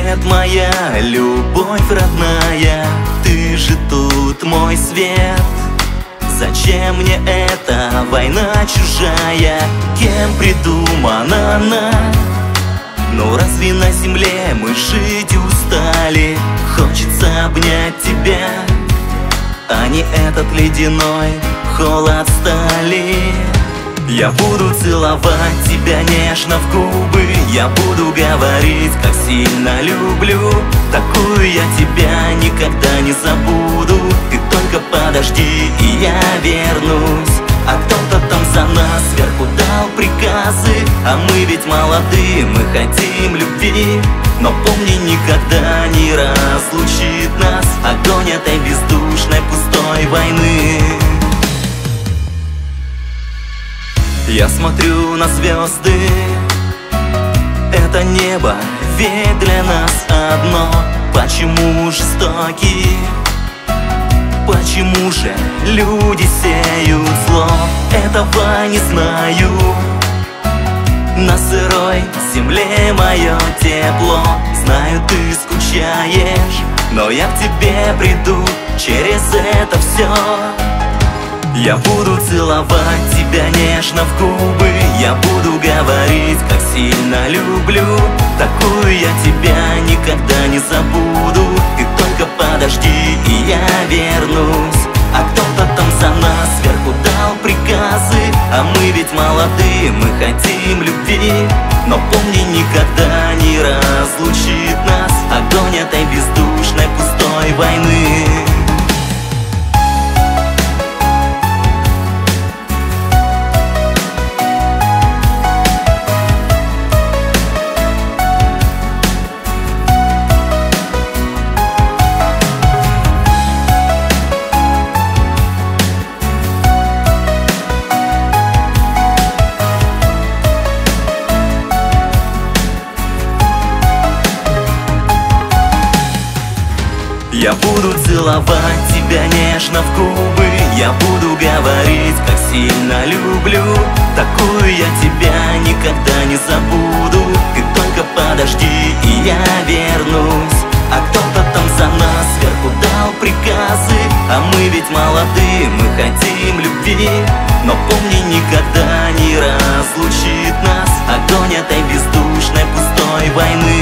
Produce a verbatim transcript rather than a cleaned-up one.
Привет, моя любовь родная, ты же тут мой свет. Зачем мне эта война чужая, кем придумана она? Ну разве на земле мы жить устали? Хочется обнять тебя, а не этот ледяной холод стали. Я буду целовать тебя нежно в губы, я буду говорить, как сильно люблю. Такую я тебя никогда не забуду. Ты только подожди, и я вернусь. А кто-то там за нас сверху дал приказы, а мы ведь молоды, мы хотим любви. Но помни, никогда не разлучит нас огонь этой бездушной пустой войны. Я смотрю на звезды, это небо ведь для нас одно. Почему жестоки? Почему же люди сеют зло? Этого не знаю. На сырой земле мое тепло. Знаю, ты скучаешь, но я к тебе приду через это все. Я буду целовать тебя нежно в губы, я буду говорить, как сильно люблю. Такую я тебя никогда не забуду. Ты только подожди, и я вернусь. А кто-то там за нас сверху дал приказы, а мы ведь молоды, мы хотим любви. Но помни, никогда не разлучит нас огонь этой бездушной пустой войны. Я буду целовать тебя нежно в губы, я буду говорить, как сильно люблю. Такую я тебя никогда не забуду. Ты только подожди, и я вернусь. А кто-то там за нас сверху дал приказы, а мы ведь молоды, мы хотим любви. Но помни, никогда не разлучит нас огонь этой бездушной пустой войны.